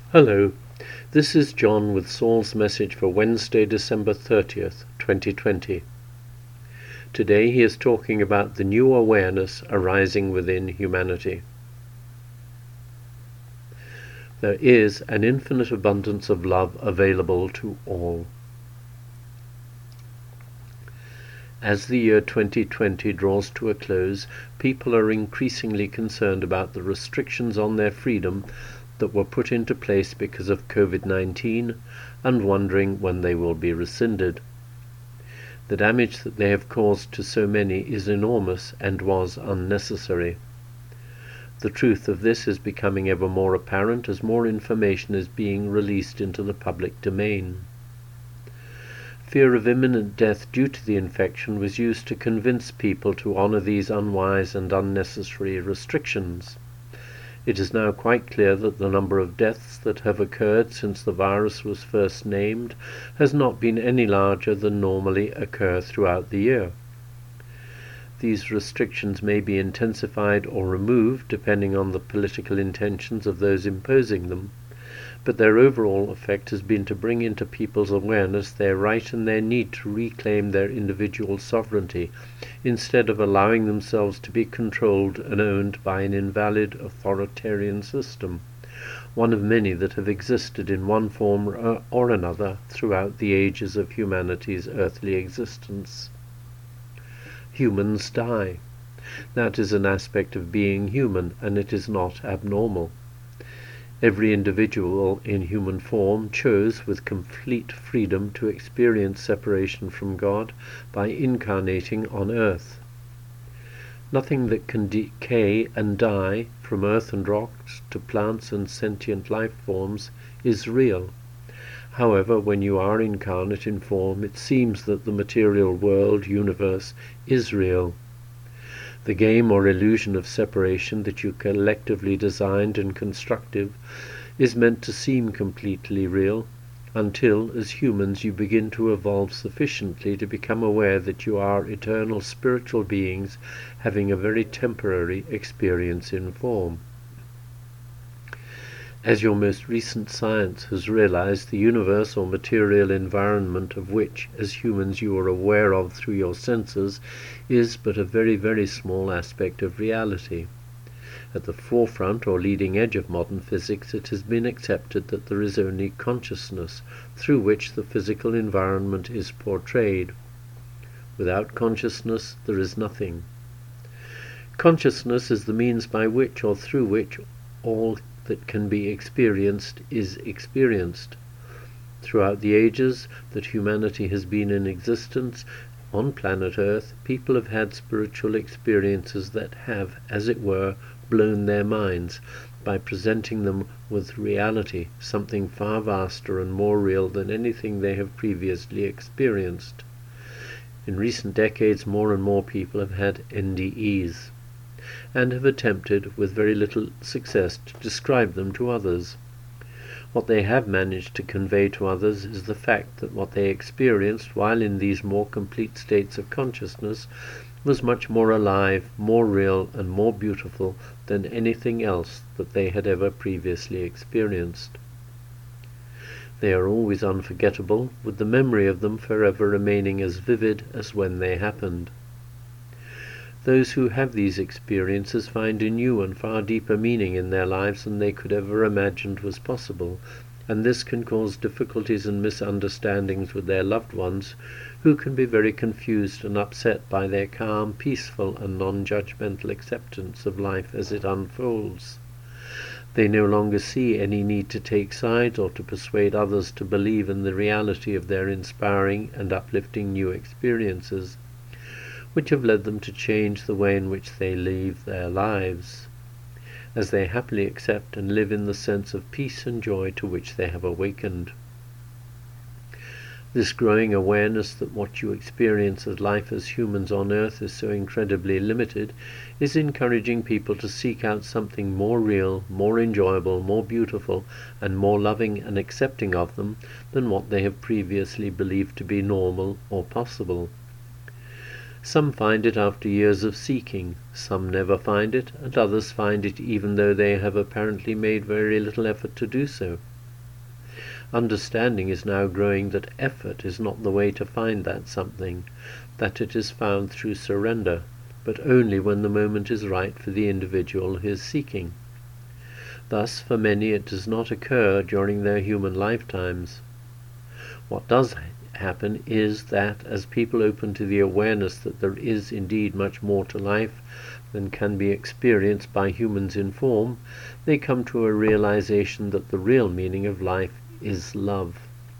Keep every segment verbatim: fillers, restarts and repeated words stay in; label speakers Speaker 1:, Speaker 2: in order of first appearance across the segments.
Speaker 1: Hello, this is John with Saul's message for Wednesday, December thirtieth, twenty twenty. Today he is talking about the new awareness arising within humanity. There is an infinite abundance of love available to all. As the year twenty twenty draws to a close, people are increasingly concerned about the restrictions on their freedom that were put into place because of COVID nineteen and wondering when they will be rescinded. The damage that they have caused to so many is enormous and was unnecessary. The truth of this is becoming ever more apparent as more information is being released into the public domain. Fear of imminent death due to the infection was used to convince people to honor these unwise and unnecessary restrictions. It is now quite clear that the number of deaths that have occurred since the virus was first named has not been any larger than normally occur throughout the year. These restrictions may be intensified or removed depending on the political intentions of those imposing them, but their overall effect has been to bring into people's awareness their right and their need to reclaim their individual sovereignty, instead of allowing themselves to be controlled and owned by an invalid authoritarian system, one of many that have existed in one form or another throughout the ages of humanity's earthly existence. Humans die. That is an aspect of being human, and it is not abnormal. Every individual in human form chose with complete freedom to experience separation from God by incarnating on earth. Nothing that can decay and die, from earth and rocks to plants and sentient life forms, is real. However, when you are incarnate in form, it seems that the material world, universe, is real. The game or illusion of separation that you collectively designed and constructed is meant to seem completely real, until, as humans, you begin to evolve sufficiently to become aware that you are eternal spiritual beings having a very temporary experience in form. As your most recent science has realized, the universe or material environment of which, as humans, you are aware of through your senses, is but a very, very small aspect of reality. At the forefront or leading edge of modern physics, it has been accepted that there is only consciousness, through which the physical environment is portrayed. Without consciousness, there is nothing. Consciousness is the means by which or through which all that can be experienced is experienced. Throughout the ages that humanity has been in existence on planet Earth, people have had spiritual experiences that have, as it were, blown their minds by presenting them with reality, something far vaster and more real than anything they have previously experienced. In recent decades, more and more people have had N D Es, and have attempted, with very little success, to describe them to others. What they have managed to convey to others is the fact that what they experienced while in these more complete states of consciousness was much more alive, more real, and more beautiful than anything else that they had ever previously experienced. They are always unforgettable, with the memory of them forever remaining as vivid as when they happened. Those who have these experiences find a new and far deeper meaning in their lives than they could ever imagine was possible, and this can cause difficulties and misunderstandings with their loved ones, who can be very confused and upset by their calm, peaceful, and non-judgmental acceptance of life as it unfolds. They no longer see any need to take sides or to persuade others to believe in the reality of their inspiring and uplifting new experiences, which have led them to change the way in which they live their lives, as they happily accept and live in the sense of peace and joy to which they have awakened. This growing awareness that what you experience as life as humans on earth is so incredibly limited is encouraging people to seek out something more real, more enjoyable, more beautiful, and more loving and accepting of them than what they have previously believed to be normal or possible. Some find it after years of seeking, some never find it, and others find it even though they have apparently made very little effort to do so. Understanding is now growing that effort is not the way to find that something, that it is found through surrender, but only when the moment is right for the individual who is seeking. Thus, for many it does not occur during their human lifetimes. What does happen is that as people open to the awareness that there is indeed much more to life than can be experienced by humans in form, they come to a realization that the real meaning of life is love.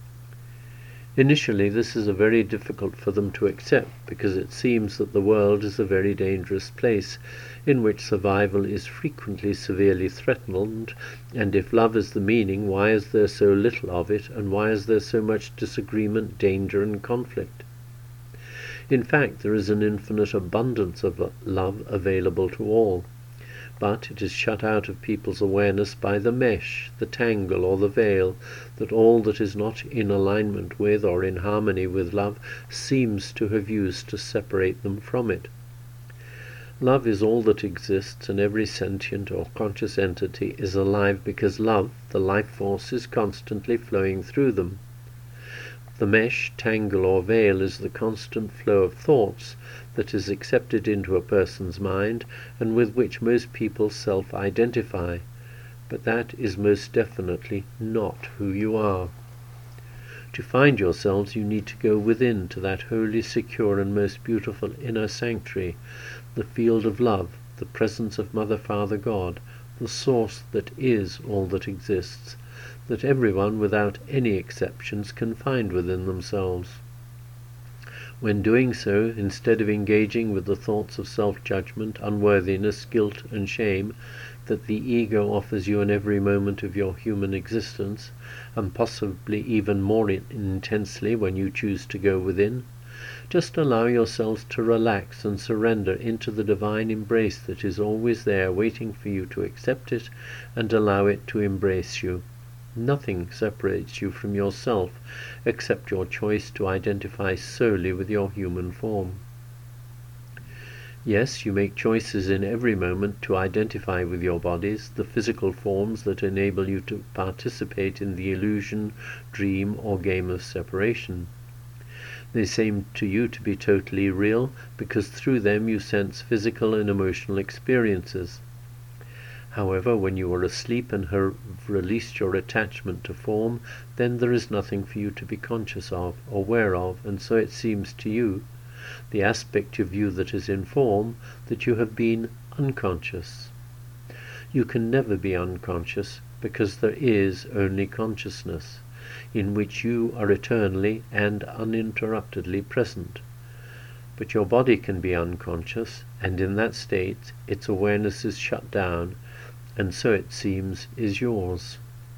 Speaker 1: Initially, this is a very difficult for them to accept, because it seems that the world is a very dangerous place, in which survival is frequently severely threatened, and if love is the meaning, why is there so little of it, and why is there so much disagreement, danger, and conflict? In fact, there is an infinite abundance of love available to all, but it is shut out of people's awareness by the mesh, the tangle, or the veil, that all that is not in alignment with or in harmony with love seems to have used to separate them from it. Love is all that exists, and every sentient or conscious entity is alive because love, the life force, is constantly flowing through them. The mesh, tangle, or veil is the constant flow of thoughts that is accepted into a person's mind and with which most people self-identify, but that is most definitely not who you are. To find yourselves, you need to go within to that holy, secure, and most beautiful inner sanctuary, the field of love, the presence of Mother, Father, God, the source that is all that exists, that everyone, without any exceptions, can find within themselves. When doing so, instead of engaging with the thoughts of self-judgment, unworthiness, guilt, and shame that the ego offers you in every moment of your human existence, and possibly even more intensely when you choose to go within, just allow yourselves to relax and surrender into the divine embrace that is always there waiting for you to accept it and allow it to embrace you. Nothing separates you from yourself except your choice to identify solely with your human form. Yes, you make choices in every moment to identify with your bodies, the physical forms that enable you to participate in the illusion, dream, or game of separation. They seem to you to be totally real because through them you sense physical and emotional experiences. However, when you are asleep and have released your attachment to form, then there is nothing for you to be conscious of, or aware of, and so it seems to you, the aspect of you that is in form, that you have been unconscious. You can never be unconscious, because there is only consciousness, in which you are eternally and uninterruptedly present. But your body can be unconscious, and in that state its awareness is shut down, and so it seems is yours.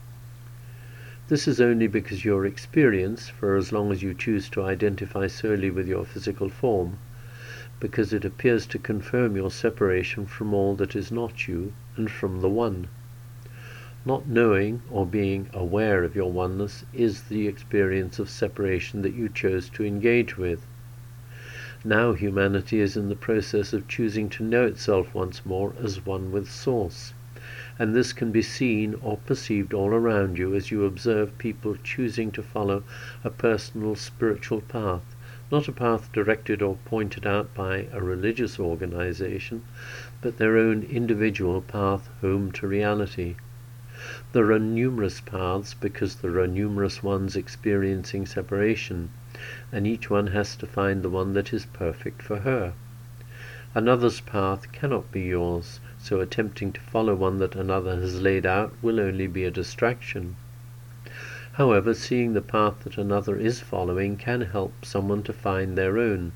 Speaker 1: This is only because your experience, for as long as you choose to identify solely with your physical form, because it appears to confirm your separation from all that is not you and from the One. Not knowing or being aware of your oneness is the experience of separation that you chose to engage with. Now humanity is in the process of choosing to know itself once more as one with Source, and this can be seen or perceived all around you as you observe people choosing to follow a personal spiritual path, not a path directed or pointed out by a religious organization, but their own individual path home to reality. There are numerous paths because there are numerous ones experiencing separation, and each one has to find the one that is perfect for her. Another's path cannot be yours, so attempting to follow one that another has laid out will only be a distraction. However, seeing the path that another is following can help someone to find their own.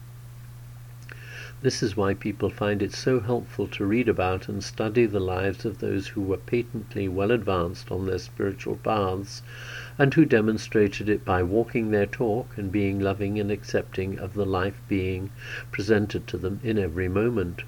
Speaker 1: This is why people find it so helpful to read about and study the lives of those who were patently well advanced on their spiritual paths, and who demonstrated it by walking their talk and being loving and accepting of the life being presented to them in every moment.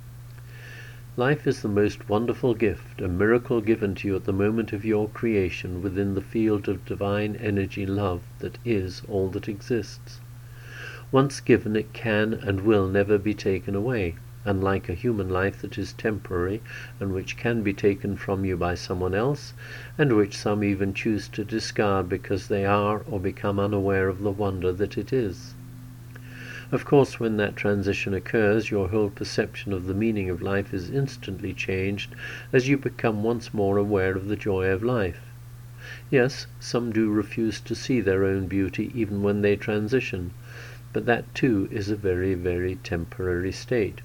Speaker 1: Life is the most wonderful gift, a miracle given to you at the moment of your creation within the field of divine energy love that is all that exists. Once given, it can and will never be taken away, unlike a human life that is temporary and which can be taken from you by someone else, and which some even choose to discard because they are or become unaware of the wonder that it is. Of course, when that transition occurs, your whole perception of the meaning of life is instantly changed as you become once more aware of the joy of life. Yes, some do refuse to see their own beauty even when they transition, but that too is a very, very temporary state.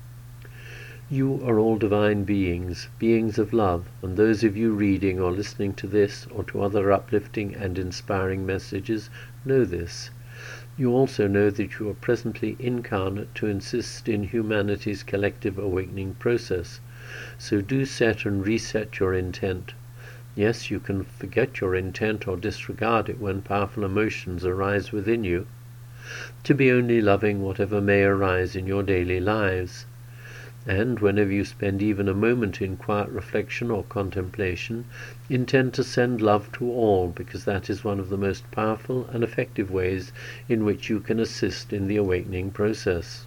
Speaker 1: You are all divine beings, beings of love, and those of you reading or listening to this or to other uplifting and inspiring messages know this. You also know that you are presently incarnate to assist in humanity's collective awakening process. So do set and reset your intent. Yes, you can forget your intent or disregard it when powerful emotions arise within you, to be only loving whatever may arise in your daily lives. And whenever you spend even a moment in quiet reflection or contemplation, intend to send love to all, because that is one of the most powerful and effective ways in which you can assist in the awakening process.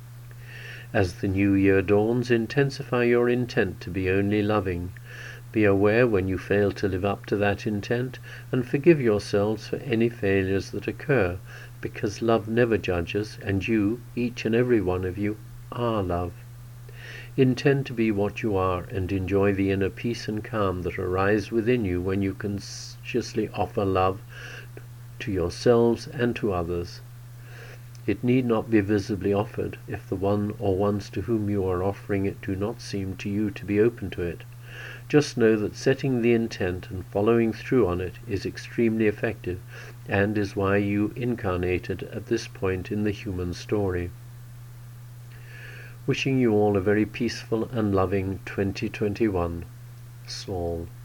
Speaker 1: As the new year dawns, intensify your intent to be only loving. Be aware when you fail to live up to that intent, and forgive yourselves for any failures that occur, because love never judges, and you, each and every one of you, are love. Intend to be what you are, and enjoy the inner peace and calm that arise within you when you consciously offer love to yourselves and to others. It need not be visibly offered if the one or ones to whom you are offering it do not seem to you to be open to it. Just know that setting the intent and following through on it is extremely effective, and is why you incarnated at this point in the human story. Wishing you all a very peaceful and loving twenty twenty-one. Saul.